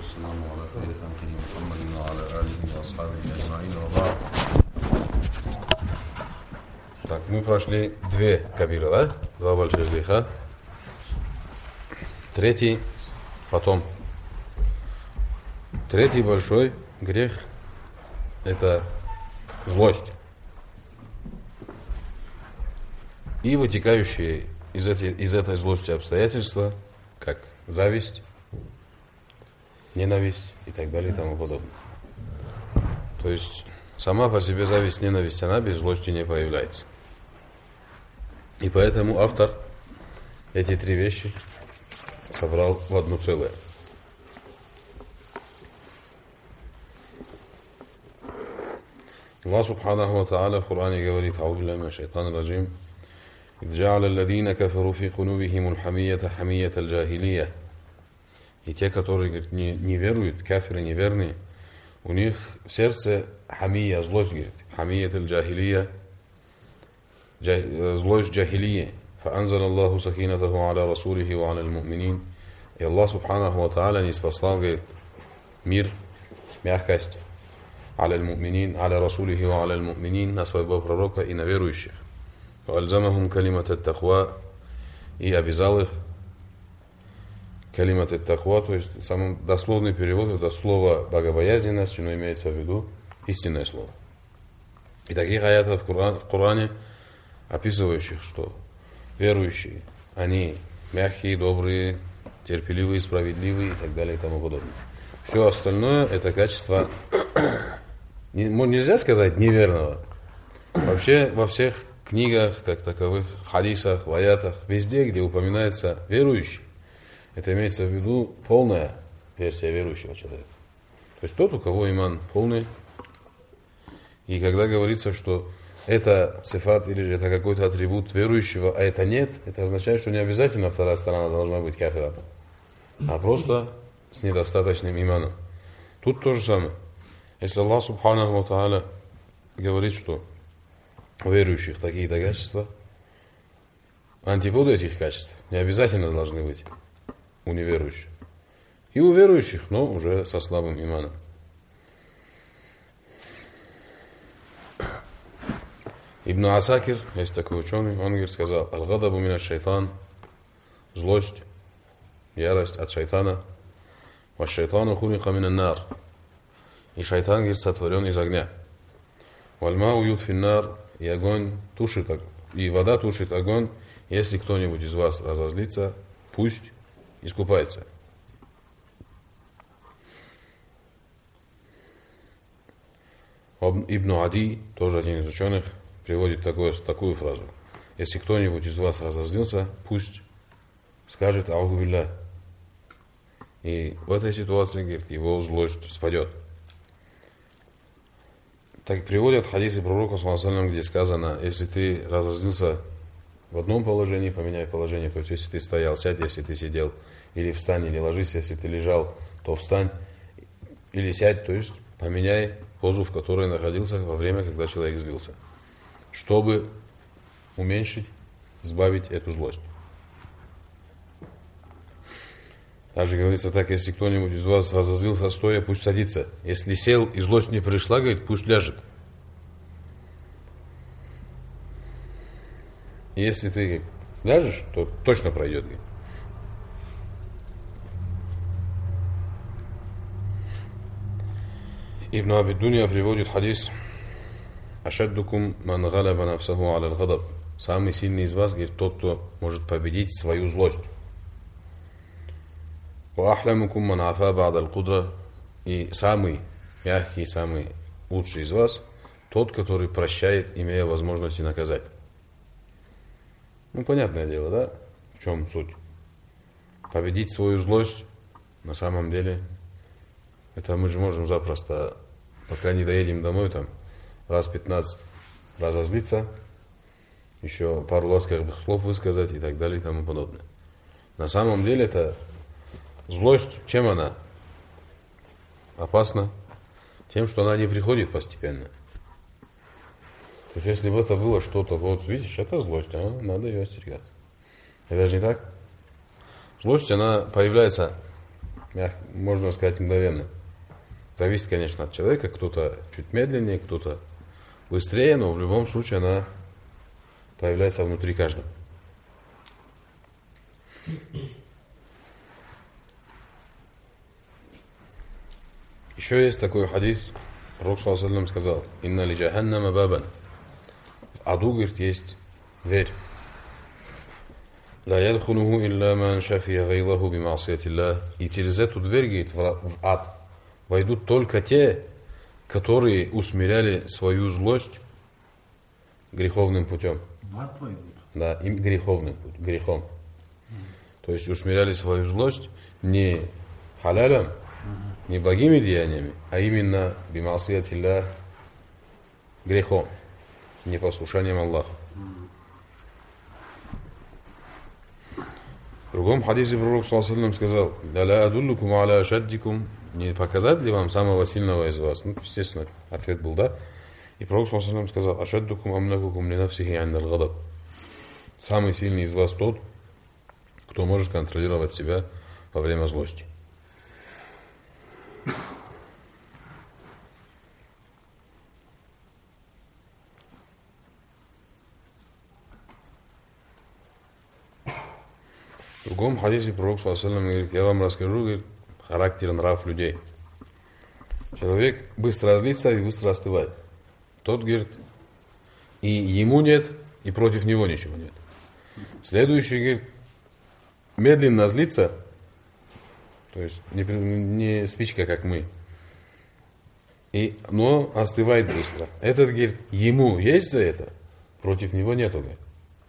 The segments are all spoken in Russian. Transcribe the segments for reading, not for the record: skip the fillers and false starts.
والسلام على خير خلقه محمد وعلى آله وأصحابه أجمعين وبعد. Так, мы прошли две кабира, да? Два больших греха. Третий потом. Третий большой грех – это злость. И вытекающие из этой злости обстоятельства, как зависть, ненависть и так далее и тому подобное. То есть сама по себе зависть, ненависть, она без злости не появляется. И поэтому автор эти три вещи собрал в одно целое. Аллах Субханаху ва Та'аля в Коране говорит: «Аузу билляхи минаш шайтанир раджим. إذ جعل الذين كفروا في قلوبهم الحمية حمية الجاهلية». И те, которые, говорит, не веруют, кафиры неверные, у них в сердце хамия, злость, говорит, хамият аль-джахилия, злость джахилия. فأنزل الله سكينته على رسوله وعلى المؤمنين. И Аллах Субханаху ва Та'аля ниспослал, говорит, мир, мягкость, على المؤمنين, على رسوله وعلى المؤمنين, на своего пророка и на верующих. وألزمهم كلمة التقوى, и обязал их калимат ат-таква, то есть самый дословный перевод это слово богобоязненность, но имеется в виду истинное слово. И таких аятов в Коране, описывающих, что верующие, они мягкие, добрые, терпеливые, справедливые и так далее и тому подобное. Все остальное это качество, нельзя сказать неверного. Вообще во всех книгах, как таковых, в хадисах, в аятах, везде, где упоминается верующий, это имеется в виду полная версия верующего человека. То есть тот, у кого иман полный. И когда говорится, что это сифат или же это какой-то атрибут верующего, а это нет, это означает, что не обязательно вторая сторона должна быть кафиром, а просто с недостаточным иманом. Тут то же самое. Если Аллах Субханаху ва Та'аля говорит, что у верующих такие-то качества, антиподы этих качеств не обязательно должны быть у неверующих. И у верующих, но уже со слабым иманом. Ибн Асакир, есть такой ученый, он говорит, сказал: «Аль-гадабу мина шайтан», злость, ярость от шайтана, «Ва шайтану хулика мина нар», и шайтан, говорит, сотворен из огня, «Вальмау ютфин нар», и огонь тушит, и вода тушит огонь, если кто-нибудь из вас разозлится, пусть искупается. Ибн Ади, тоже один из ученых, приводит такую фразу: если кто-нибудь из вас разозлился, пусть скажет «Аузу билля». И в этой ситуации, говорит, его злость спадет. Так приводят хадисы пророка, где сказано: если ты разозлился в одном положении, поменяй положение. То есть, если ты стоял, сядь, если ты сидел, или встань, или ложись, если ты лежал, то встань, или сядь, то есть поменяй позу, в которой находился во время, когда человек злился, чтобы уменьшить, сбавить эту злость. Также говорится так: если кто-нибудь из вас разозлился стоя, пусть садится. Если сел и злость не пришла, говорит, пусть ляжет. Если ты ляжешь, то точно пройдет. Ибн Аби Дунья приводит хадис: «Ашаддукум ман галаба нафсаху аля аль-гадаб». Самый сильный из вас, говорит, тот, кто может победить свою злость. «Ва ахлямукум ман афа ба'д аль-кудра». И самый мягкий, самый лучший из вас тот, который прощает, имея возможность наказать. Ну, понятное дело, да? В чем суть? Победить свою злость, на самом деле, это мы же можем запросто, пока не доедем домой, там, раз 15 разозлиться, еще пару ласковых слов высказать и так далее и тому подобное. На самом деле, это злость, чем она опасна? Тем, что она не приходит постепенно. То есть, если бы это было что-то, вот видишь, это злость, надо ее остерегаться. Это же не так. Злость, она появляется можно сказать, мгновенно. Зависит, конечно, от человека. Кто-то чуть медленнее, кто-то быстрее, но в любом случае она появляется внутри каждого. Еще есть такой хадис, Пророк саллаллаху алейхи ва саллям сказал: «Инна ли джаханнама бабан». В аду, говорит, есть дверь. «Ла ядхулуху илля ман шафия гайлаху бимаасиятиллах». И через эту дверь, говорит, в ад войдут только те, которые усмиряли свою злость греховным путем. В ад войдут? Да, им греховным путем, грехом. То есть усмиряли свою злость не халялем, не благими деяниями, а именно бимаасиятиллах, грехом, непослушанием Аллаху. В другом хадисе Пророк саллаллаху алейхи ва саллям сказал: «Ля адуллукум аля ашаддикум». Не показать ли вам самого сильного из вас? Ну, естественно, ответ был да. И Пророк саллаллаху алейхи ва саллям сказал: «Ашаддукум амлакукум ли нафсихи андаль гадаб». Самый сильный из вас тот, кто может контролировать себя во время злости. В другом хадисе Пророк саллаллаху алейхи ва саллям говорит: «Я вам расскажу, говорит, характер, нрав людей. Человек быстро злится и быстро остывает. Тот, говорит, и ему нет, и против него ничего нет. Следующий, говорит, медленно злится, то есть не спичка, как мы, но остывает быстро. Этот, говорит, ему есть за это, против него нету, говорит».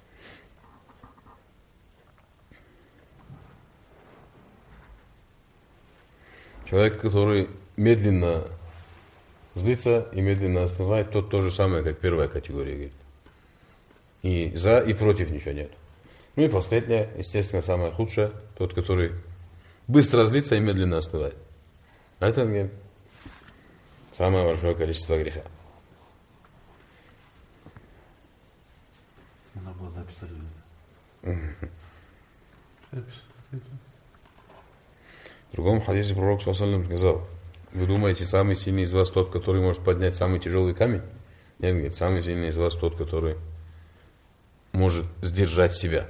Человек, который медленно злится и медленно остывает, тот то же самое, как первая категория, говорит. И за, и против ничего нет. Ну и последняя, естественно, самая худшая, тот, который быстро злится и медленно остывает. А это, говорит, самое большое количество греха. Надо было записать это. В другом хадисе Пророк саллаллаху алейхи ва саллям сказал: «Вы думаете, самый сильный из вас тот, который может поднять самый тяжелый камень?» Нет, говорит, самый сильный из вас тот, который может сдержать себя.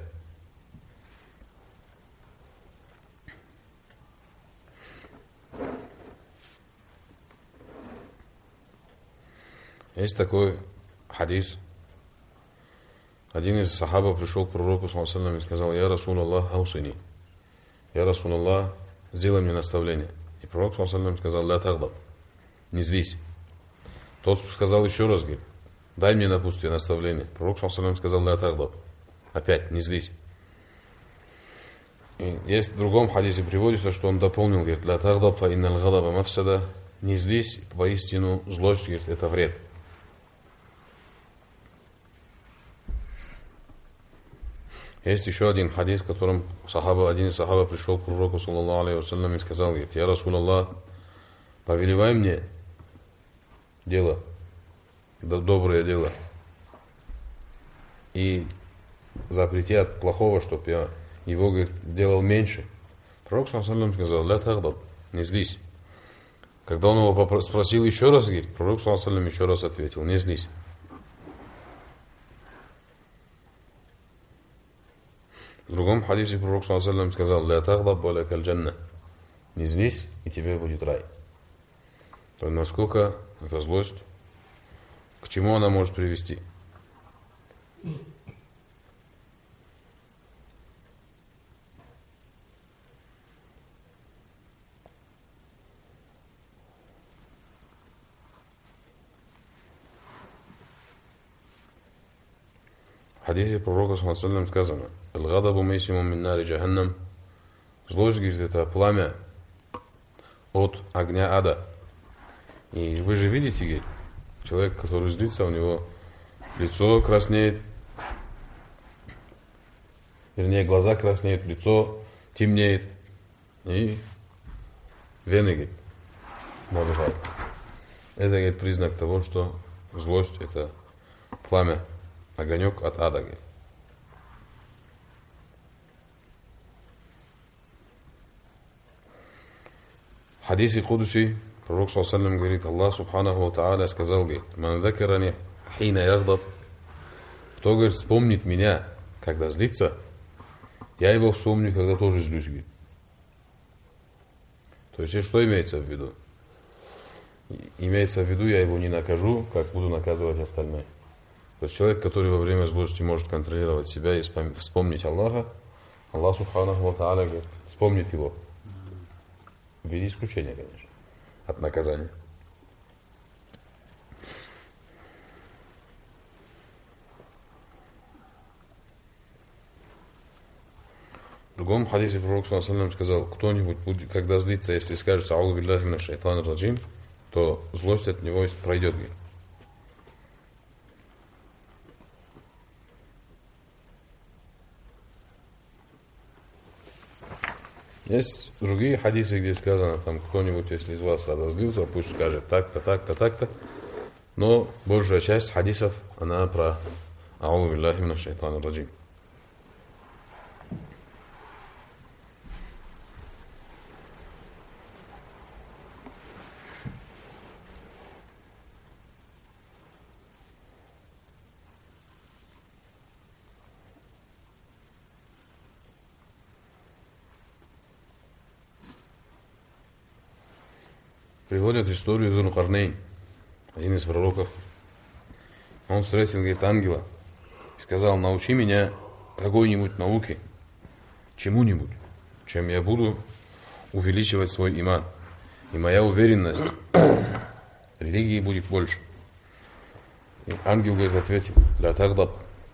Есть такой хадис. Один из сахаба пришел к Пророку саллаллаху алейхи ва саллям и сказал: «Я Расул Аллах, аусини». «Я Расул Аллах, сделай мне наставление». И Пророк саллаллаху алейхи ва саллям сказал: «Ля тагдаб», не злись. Тот сказал еще раз, говорит: «Дай мне напутствие, наставление». Пророк саллаллаху алейхи ва саллям сказал: «Ля тагдаб», опять не злись. И есть в другом хадисе приводится, что он дополнил, говорит: «Ля тагдаб фа инналь гадаба мафсада», не злись, поистину злость, говорит, это вред. Есть еще один хадис, в котором один из сахаба пришел к Пророку саллаллаху алейхи ва саллям и сказал: говорит: «Я Расул Аллах, повелевай мне дело, доброе дело, и запрети от плохого, чтобы я его, говорит, делал меньше». Пророк саллаллаху алейхи ва саллям сказал: «Ля тагдаб», не злись. Когда он его спросил еще раз, говорит, Пророк саллаллаху алейхи ва саллям еще раз ответил: «Не злись». В другом хадисе Пророк саллаллаху алейхи ва саллям сказал: «Ля тагдаб ва лякаль джанна», не злись, и тебе будет рай. То есть насколько эта злость, к чему она может привести. В хадисе Пророка саллаллаху алейхи ва саллям сказано: «Аль-гадабу мейсимум мин нари джаханнам». Злость, говорит, это пламя от огня ада. И вы же видите, говорит, человек, который злится, у него лицо краснеет, вернее, глаза краснеют, лицо темнеет, и вены, говорит, молодают. Это, говорит, признак того, что злость — это пламя, огонек от ада, говорит. хадисе Кудуси пророк ﷺ говорит, Аллах Субханаху ва Тааля сказал, говорит, «Ман закарани хина яхдаб», кто, говорит, вспомнит меня, когда злится, я его вспомню, когда тоже злюсь, говорит. То есть, что имеется в виду? Имеется в виду, я его не накажу, как буду наказывать остальные. То есть человек, который во время злости может контролировать себя и вспомнить Аллаха, Аллах Субханаху ва Тааля говорит, вспомнит его. В виде исключения, конечно, от наказания. В другом хадисе пророк ﷺ сказал, кто-нибудь, когда злится, если скажет «Аузу билляхи минаш шайтанир раджим», то злость от него пройдет. Есть другие хадисы, где сказано, там кто-нибудь, если из вас разозлился, пусть скажет так-то, так-то, так-то. Но большая часть хадисов, она про «Аузу билляхи минаш шайтанир раджим». Приводят историю Зуль Карнейн, один из пророков. Он встретил, говорит, ангела и сказал, научи меня какой-нибудь науке, чему-нибудь, чем я буду увеличивать свой иман. И моя уверенность в религии будет больше. И ангел, говорит, ответил, ля тагдаб,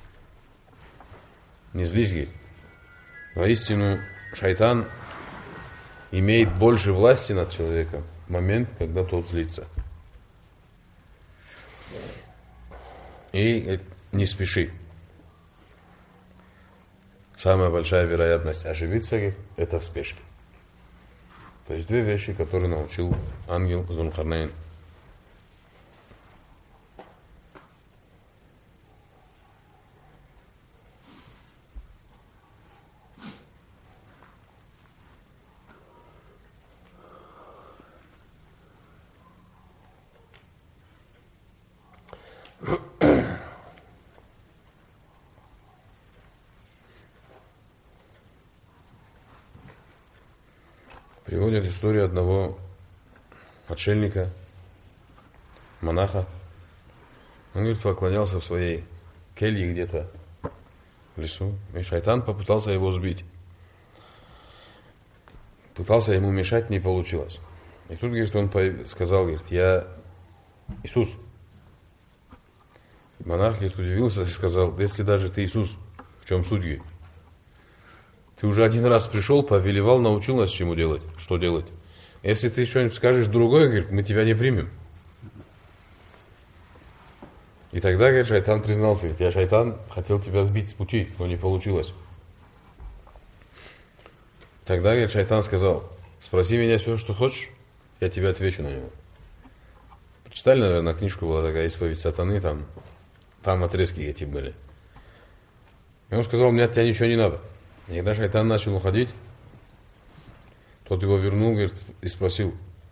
не злись, говорит. Воистину, шайтан имеет больше власти над человеком в момент, когда тот злится. И не спеши. Самая большая вероятность ошибиться – это в спешке. То есть две вещи, которые научил ангел Зуль Карнейн. Приводят историю одного отшельника, монаха. Он, говорит, поклонялся в своей келье где-то в лесу, и шайтан попытался его сбить. Пытался ему мешать, не получилось. И тут, говорит, он сказал, говорит, я Иисус. И монах, говорит, удивился и сказал, если даже ты Иисус, в чем суть, говорит? Ты уже один раз пришел, повелевал, научил нас чему делать, что делать. Если ты что-нибудь скажешь другое, говорит, мы тебя не примем. И тогда, говорит, шайтан признался, говорит, я шайтан, хотел тебя сбить с пути, но не получилось. Тогда, говорит, шайтан сказал, спроси меня все, что хочешь, я тебе отвечу на него. Прочитали, наверное, книжку была такая «Исповедь сатаны», там отрезки эти были. И он сказал, мне от тебя ничего не надо. И когда шайтан начал уходить, тот его вернул, говорит, и спросил,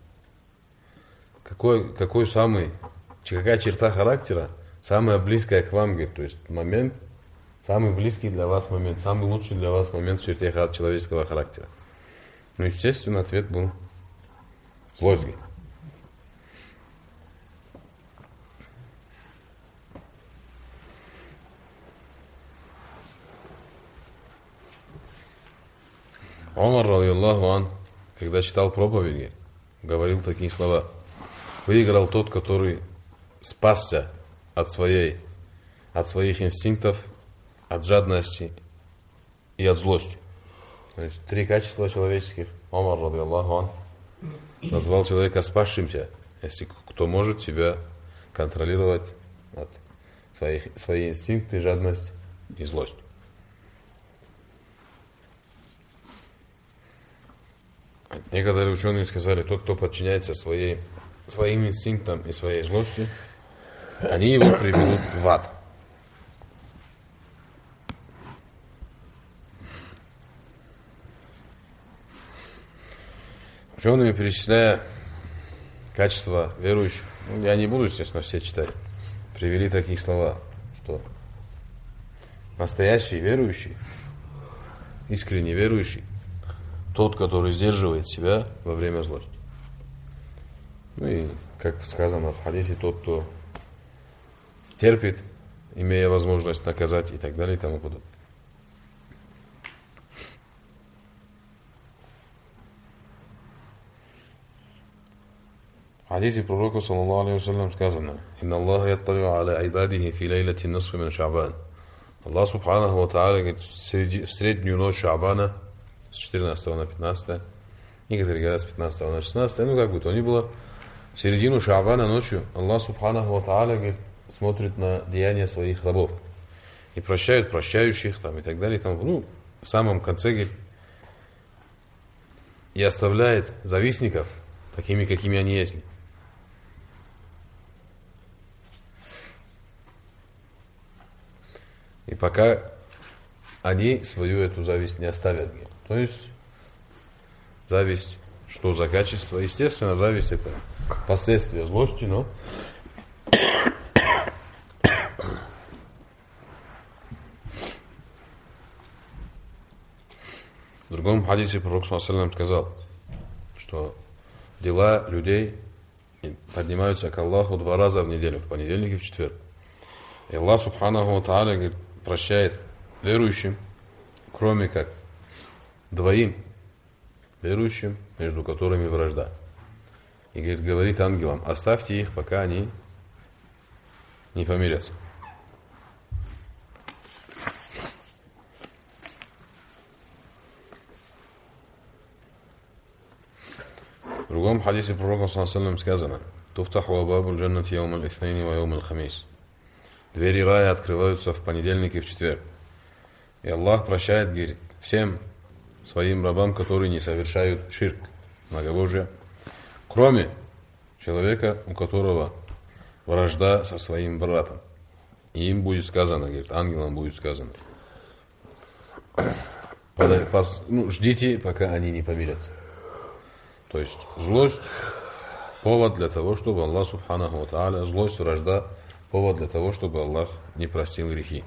какая черта характера самая близкая к вам, говорит, то есть момент, самый близкий для вас момент, самый лучший для вас момент в черте человеческого характера. Ну, естественно, ответ был злость, говорит. Умар, радийаллаху ан, когда читал проповеди, говорил такие слова. Выиграл тот, который спасся от своих инстинктов, от жадности и от злости. То есть 3 качества человеческих. Умар, радийаллаху ан, назвал человека спасшимся, если кто может себя контролировать от свои инстинкты, жадность и злость. Некоторые ученые сказали, тот, кто подчиняется своим инстинктам и своей злости, они его приведут в ад. Ученые, перечисляя качества верующих, я не буду, естественно, все читать, привели такие слова, что настоящий верующий, искренне верующий, тот, который сдерживает себя во время злости. Ну и, как сказано в хадисе, тот, кто терпит, имея возможность наказать и так далее и тому подобное. В хадисе пророка, саллаллаху алейхи вассалям, сказано: «Инна Аллаха ятталиу аля айбадихи фи лейлати нисфи мин Ша'бан». Аллах субханаху ва тааля говорит, в среднюю ночь Ша'бана, с 14 на 15, некоторые говорят с 15 на 16, ну как бы то ни было, в середину Ша'бана ночью Аллах субханаху ва тааля говорит, смотрит на деяния своих рабов и прощают прощающих там, и так далее. Там, ну, в самом конце говорит, и оставляет завистников такими, какими они есть. И пока они свою эту зависть не оставят. То есть зависть, что за качество? Естественно, зависть это последствия злости, но в другом хадисе пророк саллаллаху алейхи вассалям сказал, что дела людей поднимаются к Аллаху 2 раза в неделю, в понедельник и в четверг. И Аллах субханаху ва тааля говорит, прощает верующим, кроме как 2 верующим, между которыми вражда. И говорит ангелам, оставьте их, пока они не помирятся. В другом хадисе пророка саллаллаху алейхи вассалям сказано: «Туфтаху абабуль джаннати яумаль итhnайни ва яумаль хамис». Двери рая открываются в понедельник и в четверг. И Аллах прощает, говорит, всем своим рабам, которые не совершают ширк, многобожие, кроме человека, у которого вражда со своим братом. И им будет сказано, говорит, ангелам будет сказано: ждите, пока они не помирятся. То есть злость — повод для того, чтобы Аллах субханаху ва тааля, злость, вражда — повод для того, чтобы Аллах не простил грехи.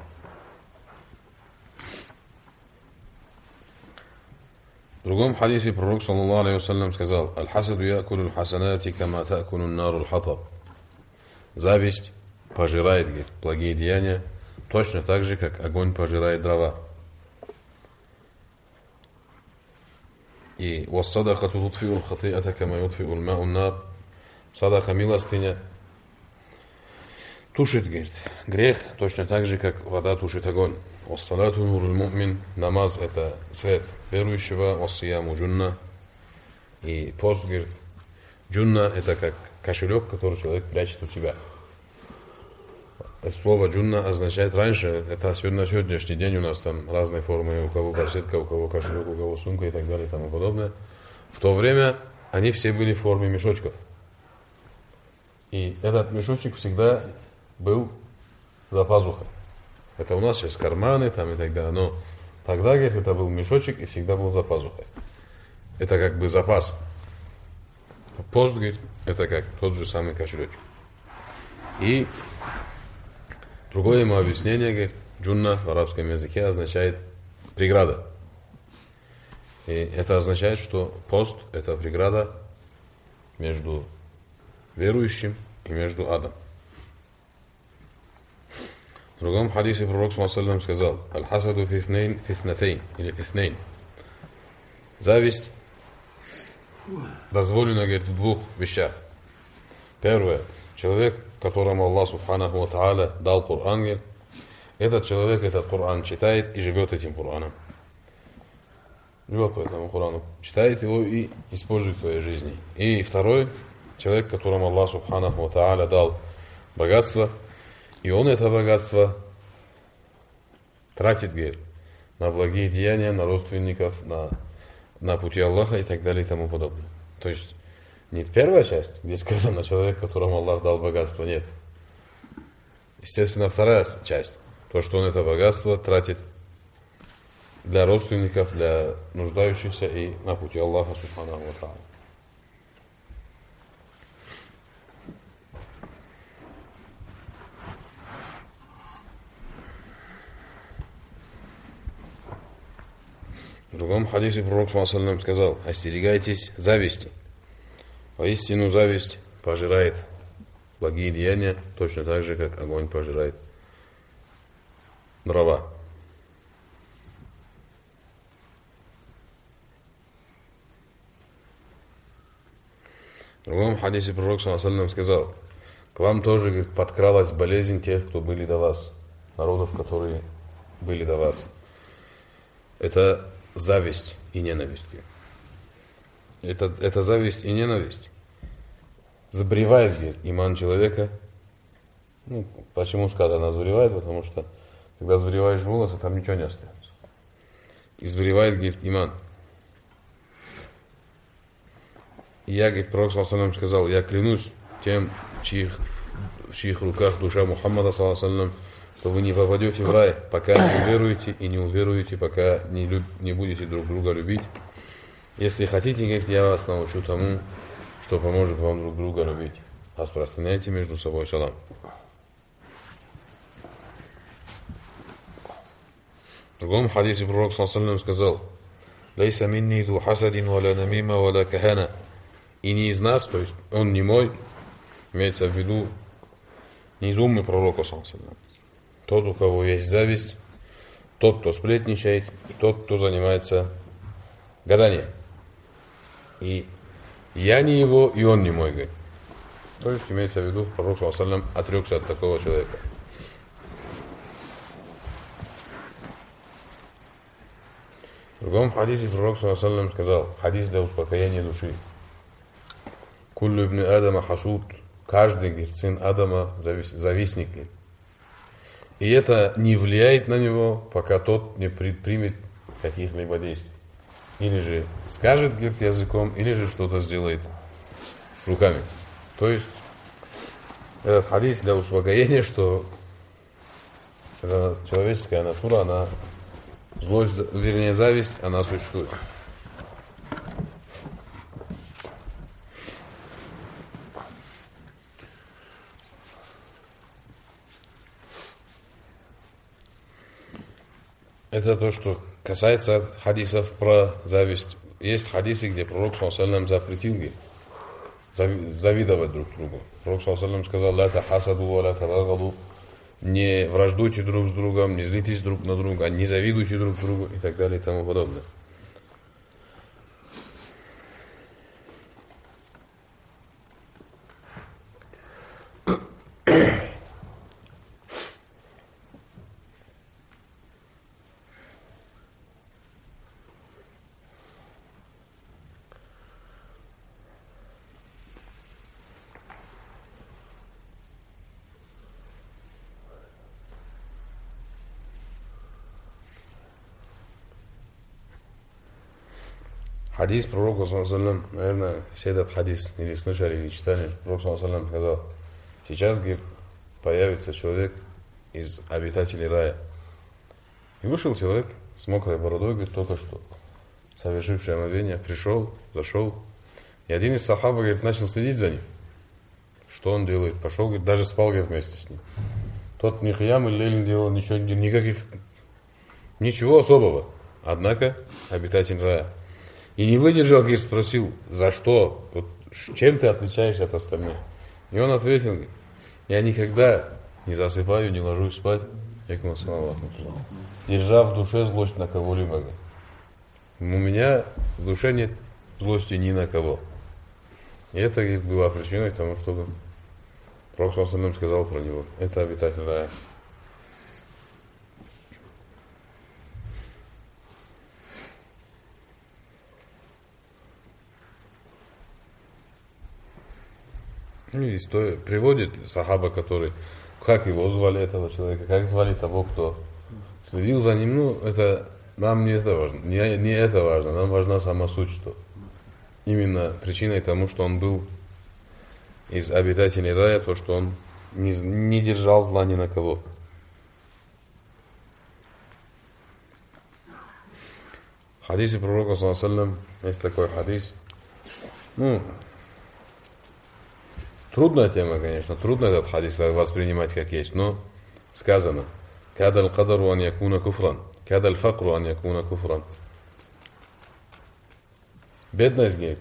В другом хадисе пророк, саллаллаху алейхи вассалям, сказал: «Аль-хасаду якулю аль-хасанати, кама та'кулю ан-нару аль-хатаб». Зависть пожирает, говорит, благие деяния точно так же, как огонь пожирает дрова. И «Вассадахату тутфиу аль-хати'ата, кама ютфиу аль-мау ан-нар». Садаха, милостыня, тушит, говорит, грех точно так же, как вода тушит огонь. «Вассалату нуруль му'мин». Намаз — это свет верующего. «Вассияму джунна». И пост, говорит, джунна — это как кошелек, который человек прячет у себя. Слово джунна означает раньше, это на сегодняшний день у нас там разные формы, у кого барсетка, у кого кошелек, у кого сумка и так далее и тому подобное. В то время они все были в форме мешочков. И этот мешочек всегда был за пазухой. Это у нас сейчас карманы там и так далее, но тогда, говорит, это был мешочек и всегда был за пазухой. Это как бы запас. Пост, говорит, это как тот же самый кошелечек. И другое ему объяснение, говорит, джунна в арабском языке означает преграда. И это означает, что пост — это преграда между верующим и между адом. В другом хадисе пророк саллаллаху алейхи вассалям сказал: «Аль-хасаду фитнатейн» или «фитнейн». Зависть дозволена, говорит, в 2 вещах. Первое. Человек, которому Аллах субханаху ва тааля дал Коран, говорит, этот человек этот Коран читает и живет этим Кораном. Живет по этому Корану. Читает его и использует в своей жизни. И второй. Человек, которому Аллах субханаху ва тааля дал богатство, и он это богатство тратит, говорит, на благие деяния, на родственников, на пути Аллаха и так далее и тому подобное. То есть не первая часть, где сказано человек, которому Аллах дал богатство, нет. Естественно, вторая часть, то, что он это богатство тратит для родственников, для нуждающихся и на пути Аллаха субханаху ва тааля. В другом хадисе пророк ﷺ сказал: остерегайтесь зависти. Воистину зависть пожирает благие деяния, точно так же, как огонь пожирает дрова. В другом хадисе пророк ﷺ сказал: к вам тоже, говорит, подкралась болезнь тех, кто были до вас, народов, которые были до вас. Это зависть и ненависть. Это зависть и ненависть забревает, говорит, иман человека. Ну, почему сказано забревает? Потому что когда забреваешь волосы, там ничего не остается. И забревает, говорит, иман. И я, говорит, пророк ﷺ сказал: я клянусь тем, в чьих руках душа Мухаммада ﷺ, что вы не попадете в рай, пока не уверуете, и не уверуете, пока не будете друг друга любить. Если хотите, говорит, я вас научу тому, что поможет вам друг друга любить. Распространяйте между собой салам. В другом хадисе пророк ﷺ сказал: «Лейса минни ду хасадин валя намима валя кахана». И не из нас, то есть он не мой, имеется в виду не из умы пророка ﷺ. Тот, у кого есть зависть, тот, кто сплетничает, и тот, кто занимается гаданием. И я не его, и он не мой, говорит. То есть имеется в виду, пророк ﷺ отрекся от такого человека. В другом хадисе пророк ﷺ сказал, хадис для успокоения души: «Куллю ибн Адама хасуд». Каждый, говорит, сын Адама завистник. И это не влияет на него, пока тот не предпримет каких-либо действий. Или же скажет, говорит, языком, или же что-то сделает руками. То есть этот хадис для успокоения, что человеческая натура, она, злость, вернее зависть, она существует. Это то, что касается хадисов про зависть. Есть хадисы, где пророк ﷺ запретил завидовать друг другу. Пророк ﷺ сказал: «Ла тахасаду ва ла табагаду». Не враждуйте друг с другом, не злитесь друг на друга, не завидуйте друг другу и так далее и тому подобное. Хадис пророка ﷺ, наверное, все этот хадис или слышали, или читали. Пророк ﷺ сказал: сейчас, говорит, появится человек из обитателей рая. И вышел человек с мокрой бородой, говорит, только что совершивший омовение, пришел, зашел. И один из сахаба, говорит, начал следить за ним. Что он делает? Пошел, говорит, даже спал, говорит, вместе с ним. Тот ни хиям или лейль делал, ничего особого. Однако обитатель рая. И не выдержал, говорит, спросил: за что? Вот, чем ты отличаешься от остальных? И он ответил: говорит, я никогда не засыпаю, не ложусь спать, держа в душе злость на кого-либо. У меня в душе нет злости ни на кого. И это, говорит, была причиной тому, чтобы пророк ﷺ сказал про него: это обитатель рая. И приводит сахаба, который, как его звали, этого человека, как звали того, кто следил за ним. Ну, это нам не это важно. Не это важно, нам важна сама суть, что именно причиной тому, что он был из обитателей рая, то, что он не держал зла ни на кого. В хадисе пророка ﷺ есть такой хадис. Ну, трудная тема, конечно, трудно этот хадис воспринимать как есть, но сказано: «Кадаль кадару ан якуна куфран, кадаль факру ан якуна куфран». бедность, говорит,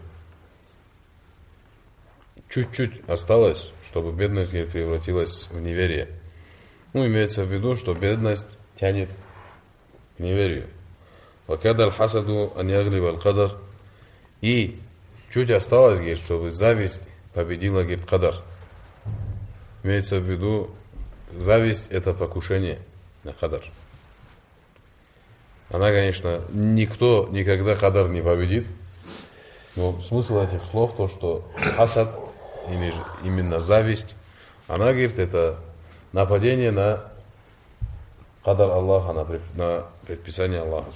чуть-чуть осталось, чтобы бедность, говорит, превратилась в неверие. Ну, имеется в виду, что бедность тянет к неверию. وَكَدَ الْحَسَدُ أَنْ يَغْلِبَ الْقَدَرِ. И чуть осталось, говорит, чтобы зависть победила, говорит, кадар. Имеется в виду, зависть это покушение на кадар. Она, конечно, никто никогда кадар не победит. Но смысл этих слов то, что хасад, или же именно зависть, она, говорит, это нападение на кадар Аллаха, на предписание Аллаха.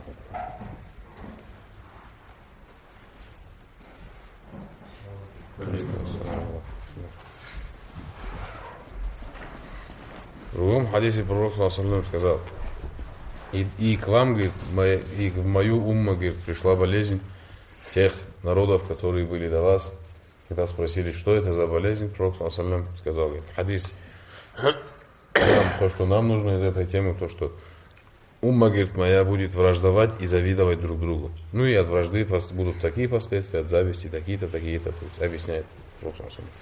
В другом хадисе пророк сказал: и к вам, говорит, и в мою умму, говорит, пришла болезнь тех народов, которые были до вас. Когда спросили, что это за болезнь, пророк сказал, говорит, хадис, то, что нам нужно из этой темы, то, что умма, говорит, моя будет враждовать и завидовать друг другу. Ну и от вражды будут такие последствия, от зависти такие-то, такие-то. То есть объясняет пророк.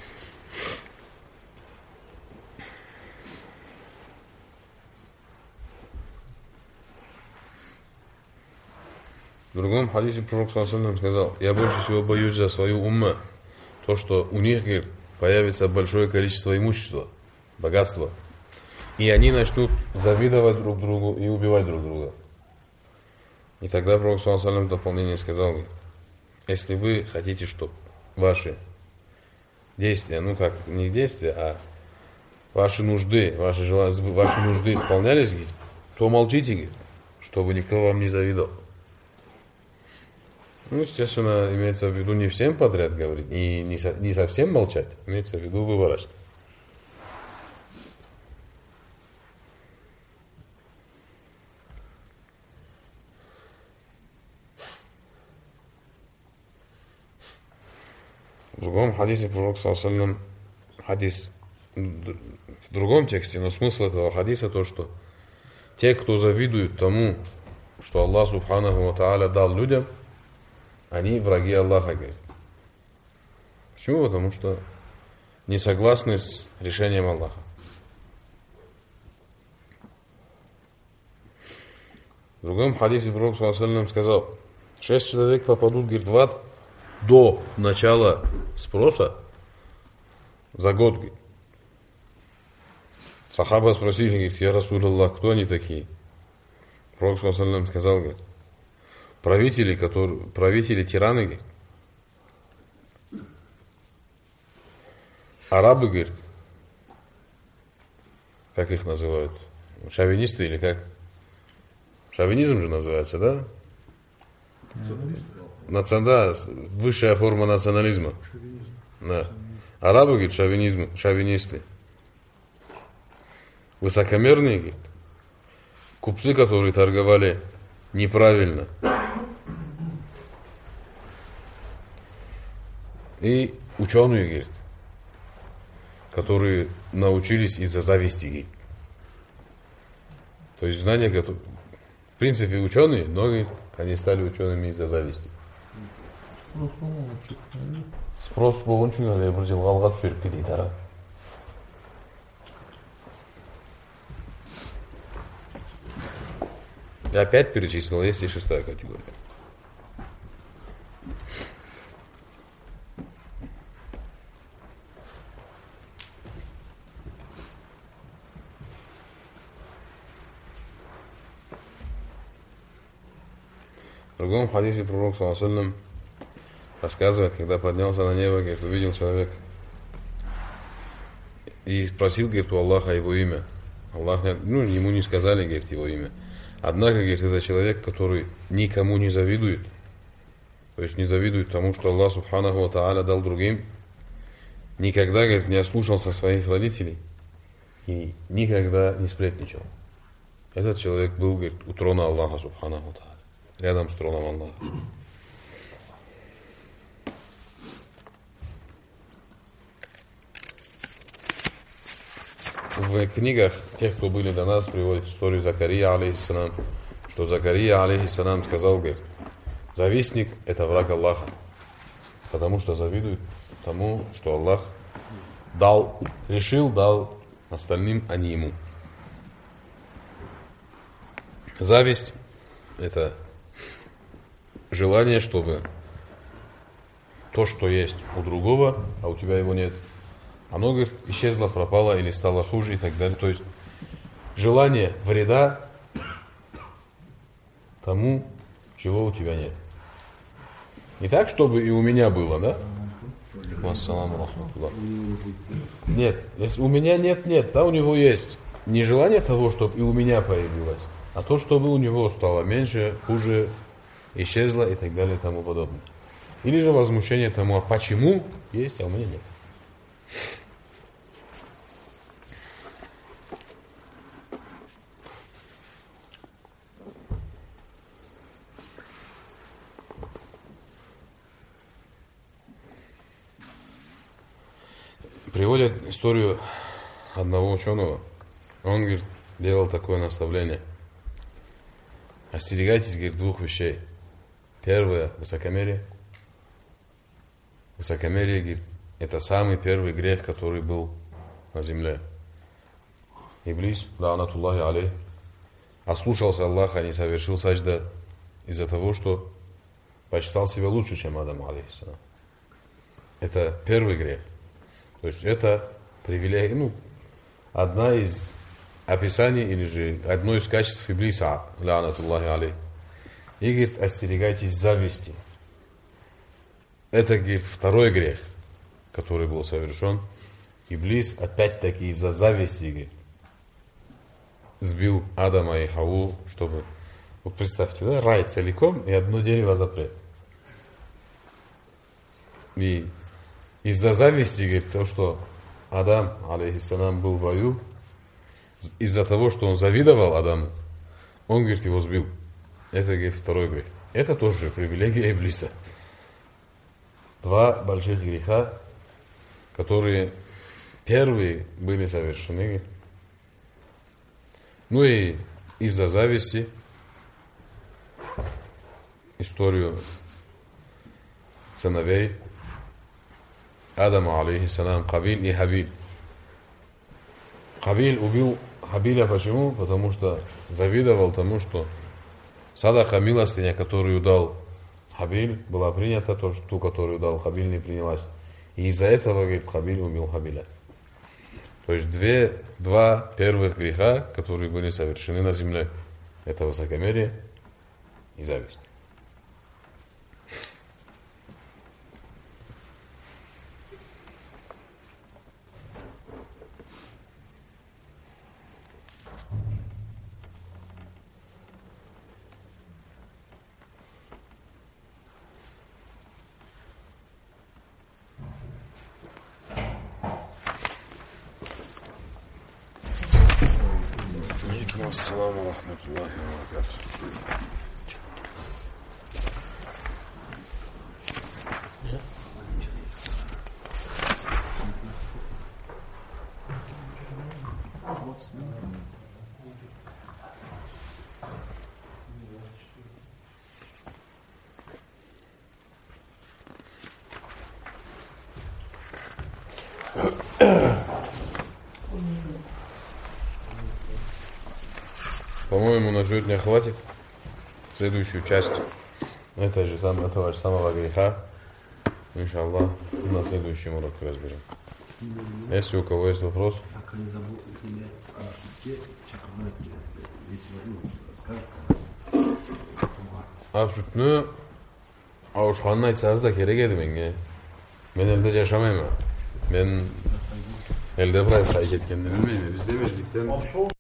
В другом хадисе пророк сказал: я больше всего боюсь за свою умму, то, что у них, говорит, появится большое количество имущества, богатства, и они начнут завидовать друг другу и убивать друг друга. И тогда пророк в дополнение сказал: говорит, если вы хотите, чтобы ваши действия, ну как, не действия, а ваши нужды, ваши нужды исполнялись, говорит, то молчите, говорит, чтобы никто вам не завидовал. Ну, естественно, имеется в виду не всем подряд говорить, и не совсем молчать, имеется в виду выборочно. В другом хадисе пророк хадис в другом тексте, но смысл этого хадиса то, что те, кто завидует тому, что Аллах Субханаху ва Тааля дал людям, они враги Аллаха, говорит. Почему? Потому что не согласны с решением Аллаха. В другом хадисе пророк сказал: 6 человек попадут, говорит, в ад до начала спроса за год. Говорит. Сахаба спросили, говорит, я Расулаллах, кто они такие? Пророк сказал, говорит, правители, тираны, говорит, арабы, говорит, как их называют, шовинисты или как? Шовинизм же называется, да? Да, высшая форма национализма. Да. Арабы, говорит, шовинисты. Высокомерные, говорит, купцы, которые торговали неправильно. И ученые, говорит, которые научились из-за зависти, говорит. То есть знания, которые, в принципе, ученые, но, говорит, они стали учеными из-за зависти. Спрос болған үшін бір жылға алға түсіріп кетейді ара. Я опять перечислил, есть и 6-я категория. В другом хадисе пророк ﷺ рассказывает, когда поднялся на небо, говорит, увидел человек и спросил, говорит, у Аллаха его имя. Аллах, ему не сказали, говорит, его имя. Однако, говорит, это человек, который никому не завидует. То есть не завидует тому, что Аллах Субханаху ва Тааля дал другим. Никогда, говорит, не ослушался своих родителей и никогда не сплетничал. Этот человек был, говорит, у трона Аллаха Субханаху ва Тааля, рядом с троном Аллаха. В книгах тех, кто были до нас, приводит историю Закария, алейхиссалам, что Закария, алейхиссалам, сказал, говорит, Завистник – это враг Аллаха, потому что завидует тому, что Аллах дал, решил, дал остальным, а не ему. Зависть – это желание, чтобы то, что есть у другого, а у тебя его нет, оно, говорит, исчезло, пропало или стало хуже и так далее. То есть желание вреда тому, чего у тебя нет. Не так, чтобы и у меня было, да? Нет, если у меня нет, да, у него есть. Не желание того, чтобы и у меня появилось, а то, чтобы у него стало меньше, хуже, исчезло и так далее и тому подобное. Или же возмущение тому, а почему есть, а у меня нет. Приводят историю одного ученого. Он, говорит, делал такое наставление. Остерегайтесь, говорит, двух вещей. Первое – высокомерие. Высокомерие, говорит, это самый первый грех, который был на земле. Иблис, ла'натуллахи алейх, ослушался Аллаха, не совершил саджда из-за того, что почитал себя лучше, чем Адам, алейхиссалам. Это первый грех. То есть это привилегия, одна из описаний или же одно из качеств Иблиса, ла'натуллахи алейх. И, говорит, остерегайтесь зависти. Это, говорит, второй грех, который был совершен. Иблис опять-таки из-за зависти, говорит, сбил Адама и Хавву, чтобы, вот представьте, да, рай целиком и одно дерево запрет. И из-за зависти, говорит, то, что Адам, алейхиссалам, был в раю, из-за того, что он завидовал Адаму, он, говорит, его сбил. Это, говорит, второй грех. Это тоже привилегия Иблиса. Два больших греха, которые первые были совершены. Ну и из-за зависти историю сыновей Адама, алейхиссалам, Кабиль и Хабиль. Кабиль убил Хабиля почему? Потому что завидовал тому, что садака, милостыня, которую дал Хабиль, была принята, ту, которую дал Хабиль, не принялась. И из-за этого, говорит, Хабиль убил Хабиля. То есть два первых греха, которые были совершены на земле, это высокомерие и зависть. Ассаламу алейкум ва рахматуллахи ва баракатух. По-моему, на сегодня хватит. Следующую часть этого же самого греха, иншаллах, на следующем уроке разберем. Если у кого есть вопрос. Абсолютно. Ауышқанын айтсаңыз да керек еді менге. Мен елде жашамаймын. Мен елде біраз сай кеткенді білмеймін. Бізде мешіттен